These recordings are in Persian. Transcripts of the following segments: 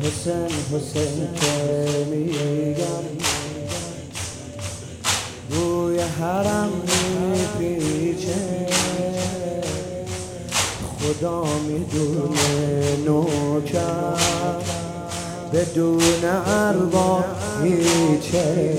حسین حسین که میگم بوی حرم میپیچه خدا میدونه نوکر بدون ارباب هیچه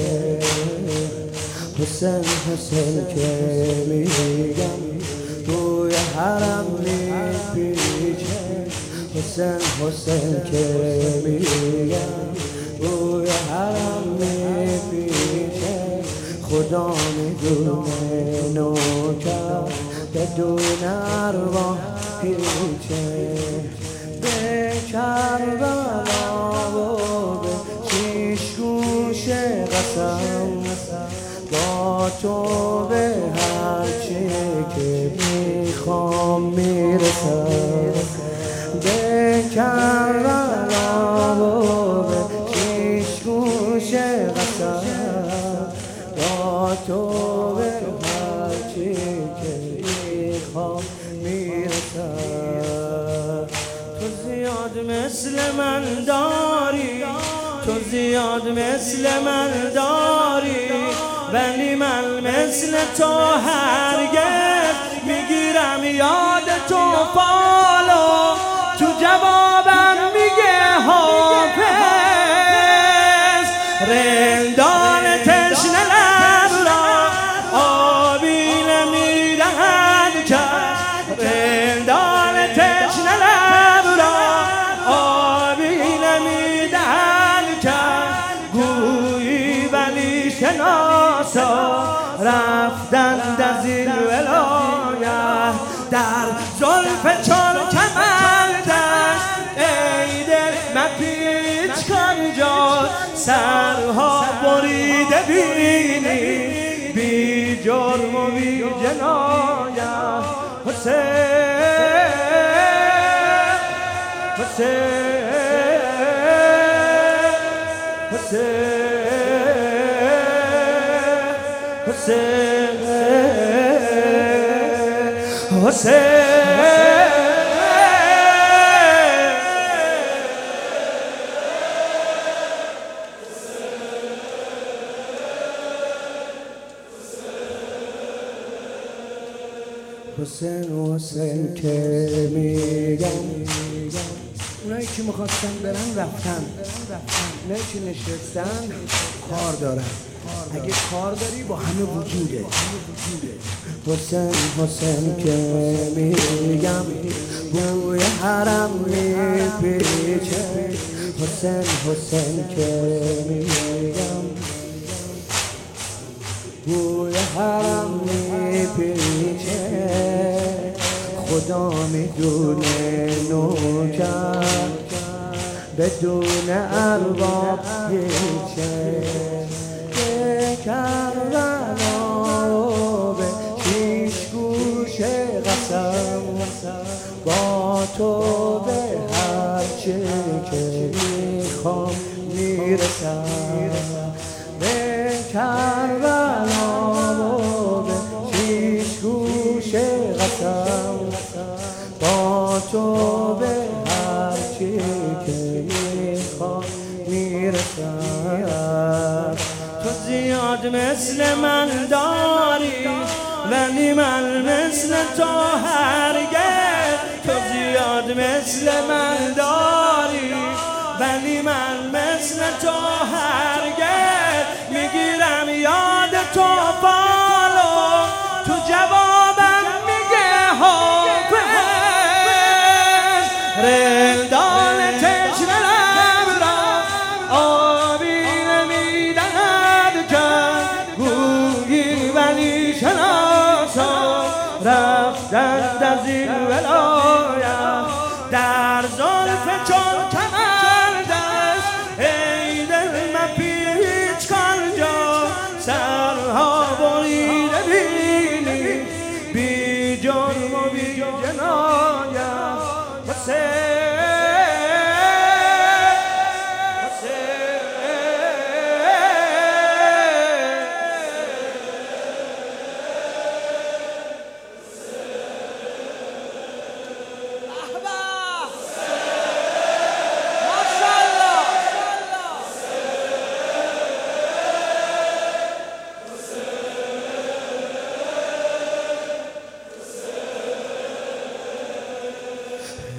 حسین حسین که میگم بوی حرم میپیچه حسین حسین که میگم بوی حرم میپیچه خدا میدونه نوکر بدون ارواح پیچه به کربلا و به شیش گوش قسم با تو به هرچی که میخوام میرسم به کربلا و به شیش گوش قسم با تو به هرچی که میخوام میرسم تو زیاد مثل من داری تو زیاد مثل من داری ولی من مثل تو هرگز میگیرم یاد تو فالو تو جوابم میگه حافظ رندان تشنه لب را آبی نمیدهد کرد رندان تشنه لب را آبی نمیدهد کرد گویی ولی شناسا رفتند از این ولایت در زلف چون کمندش ای دل مپیچ کن جا سرها بریده بینی بی جرم و بی جنایت حسین حسین حسین حسین حسین حسین حسین که میگم اونایی که میخواستن برن رفتن اونایی که نشستن کار دارن اگه کار داری با همه وجوده حسین حسین که میگم بوی حرم میپیچه حسین حسین که میگم بوی حرم میپیچه خدا میدونه نوکر بدون ارباب هیچه به کربلا و به شیش گوش قسم با تو به هرچی که میخوام میرسم به کربلا و به شیش گوش قسم با تو به هرچی که میخوام میرسم تو زیاد مثل من داری ولی من مثل تو هرگز تو زیاد مثل من داری ولی من مثل تو هرگز میگیرم یاد تو فالو تو جوابم میگه حافظ رندان تشنه لب را آبی نمیدهد کرد گویی ولی شناسا رفتند از این ولایت در زلف چون کمندش ای دل مپیچ کن جا سرها بریده بینی بی جرم و بی جنایت حسین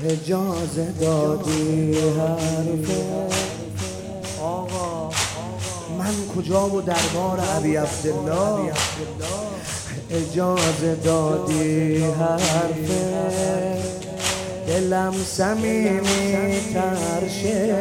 اجازه دادی حرفه آقا من کجا و دربار ابی عبدالله اجازه دادی حرفه دلم صمیمی تر شه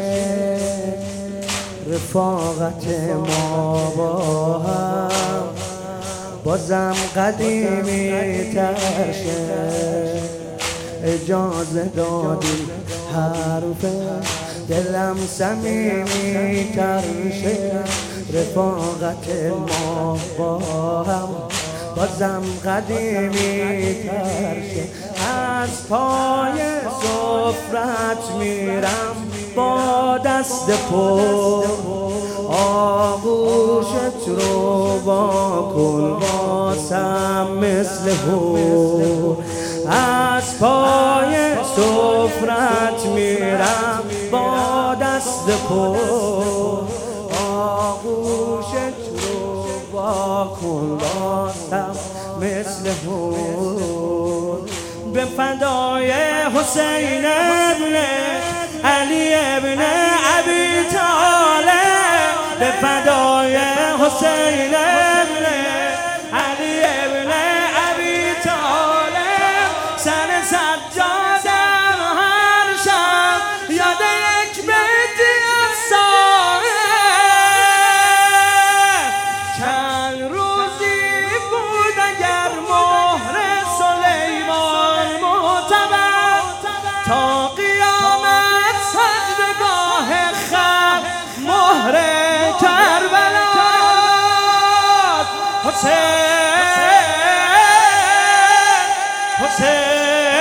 رفاقت ما با هم بازم قدیمی تر شه اجازه دادی حرفه دلم صمیمی تر شه رفاقت ما با هم بازم قدیمی تر شه از پای سفرت میرم با دست پر آغوشت رو با کن باسم مثل هو از پای سفرت میرم با دست پر آغوشت رو با کن باسم مثل هو به فدای حسین ابن علی ابن ابی طالب به فدای حسین ابن علی ابن ابی طالب سر سجادم هر شب یاد یک بیتی از صاحب چند روزی بود اگر مهر سلیمان معتبر تا قیامت سجدگاه خلق مهر کربلا حسین حسین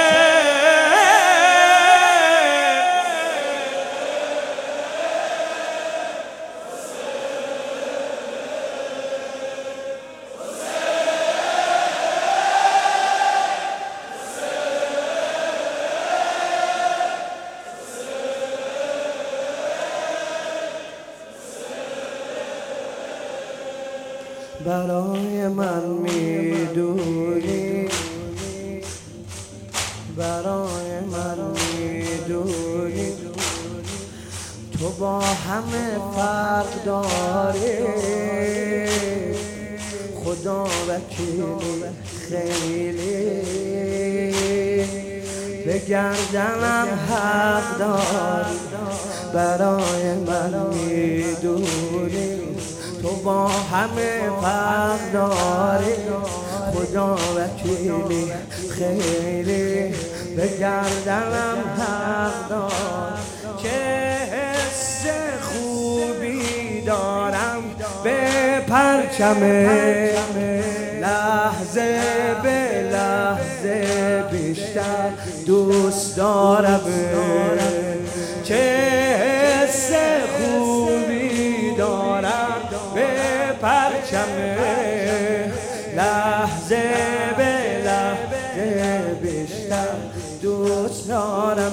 برای من میدونی برای من میدونی تو با همه فرق داری خدا وکیلی خیلی به گردنم حق داری برای من میدونی تو با همه فرق داری خدا وکیلی خیلی به گردنم حق داری چه حس خوبی دارم به پرچم لحظه به لحظه بیشتر دوست دارم چه حس خوبی دارم به پرچم لحظه به لحظه بیشتر دوست دارم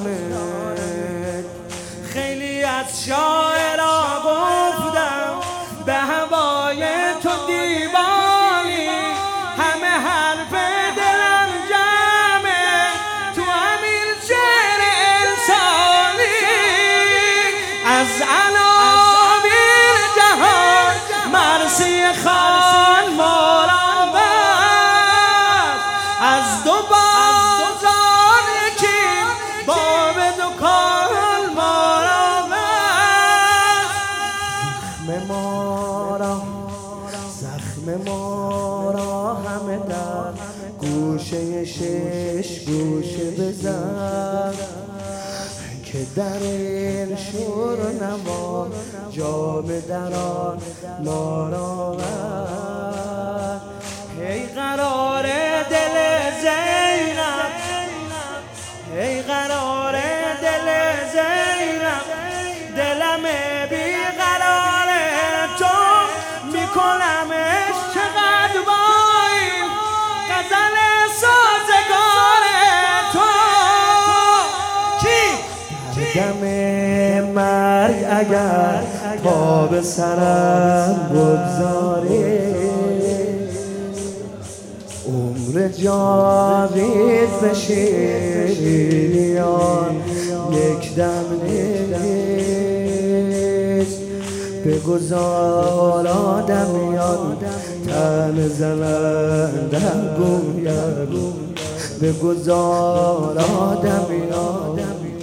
خیلی از شاعرها گفتم به هوای تو دیوانی همه حرف دلم جمعه تو همین شعر انسانی از عناوین جهان مرسی خان مارم بست از دو بازار یکی باب دکان مارم بست زخم ما را همه در گوشه شش گوشه بزن که در این شور و نوا جام دران ما را بر ای قرار دل زینب ای قرار دل زینب دلم بی قرار تو میکنمش چقدر با این غزل سازگار تو کی دم مرگ اگر پا به سرم بگذاری عمر جاوید به شیریان یک دم نیست. بگذار آدمیان تن زنندم گوید، بگذار آدمیان،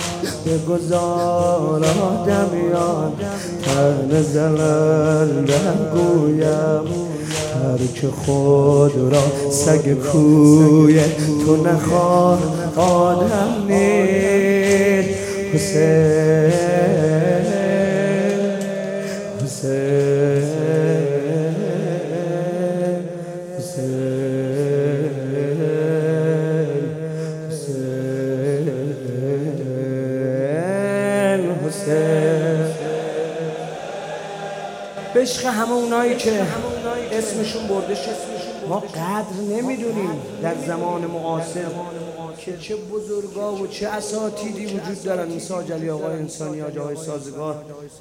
بگذار آدمیان تن زنندم گویم. هر که خود را سگ کوی تو نخواه آدم نیست. حسین حسین به عشق همه اونایی که اسمشون برده شد ما قدر نمیدونیم در زمان معاصر که چه بزرگا و چه اساتیدی وجود دارن. مثل حاج علی آقای انسانی، حاج آقای سازگار،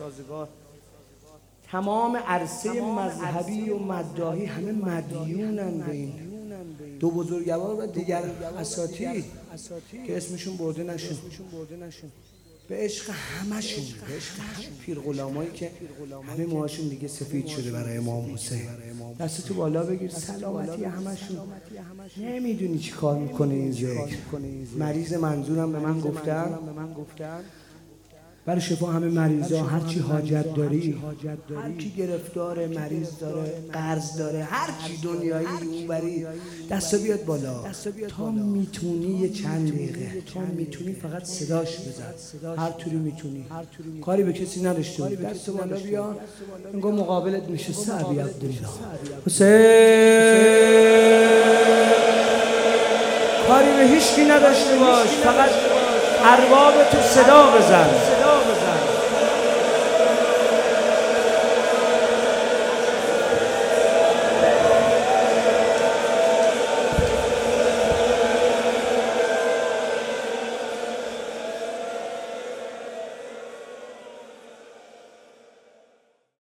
تمام عرصه مذهبی و مداحی همه مدیونن به این دو بزرگوار و دیگر اساتید که اسمشون برده نشون. به عشق همشون، به عشق همه پیر غلامایی که همه موهاشون دیگه سفید شده برای امام حسین. دستتو بالا بگیر. سلامتی همشون. نمیدونی چی کار میکنه این ذکر. مریض منظورم به من گفتن برای شفا همه مریضا هر چی حاجت داری، هر کی گرفتار مریض داره، قرض داره، هر چی دنیایی اونوری، دستا بیاد بالا. تا میتونی یه چند دقیقه، تا میتونی فقط صداش بزن، هر طوری میتونی، کاری به کسی نداشته باش، دست بالا بیا. انگار مقابلت نشسته ابی عبدالله حسین. کاری به هیچ کی نداشته باش، فقط ارباب تو صدا بزن.